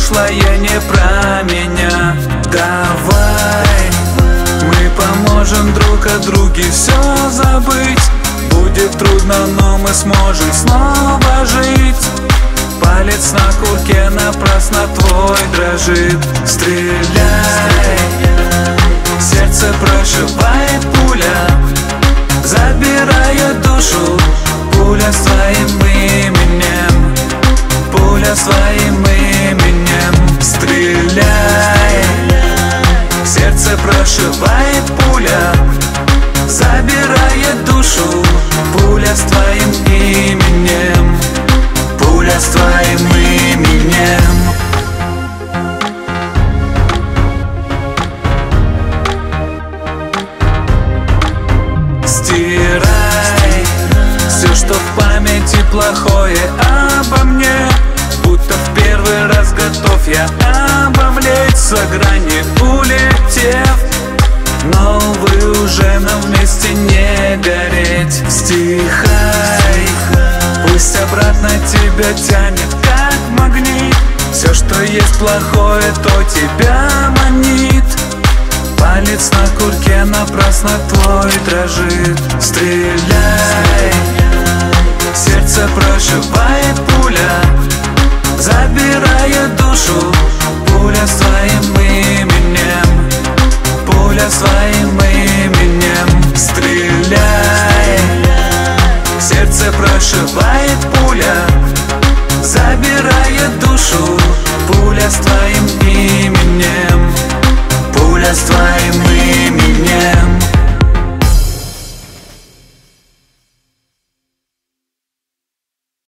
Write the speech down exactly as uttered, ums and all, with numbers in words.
прошлое не про меня. Давай, мы поможем друг от друга все забыть. Будет трудно, но мы сможем снова жить. Палец на курке напрасно твой дрожит. Стреляй, сердце прошивает пуля, забирая душу. Пуля своим именем, пуля своим именем. Стреляй, сердце прошивает пуля, забирает душу. Пуля с твоим именем, пуля с твоим именем. Стирай все, что в памяти плохое обо мне. Будто в первый раз готов я обомлеть, за грани улетев. Но вы уже нам вместе не гореть. Стихай, пусть обратно тебя тянет как магнит. Все, что есть плохое, то тебя манит. Палец на курке напрасно твой дрожит. Стреляй, сердце прошивает пуля, забирая душу. Пуля своим именем, пуля своим именем. Стреляй, сердце прошивает пуля, забирая душу. Пуля с твоим именем, пуля с твоим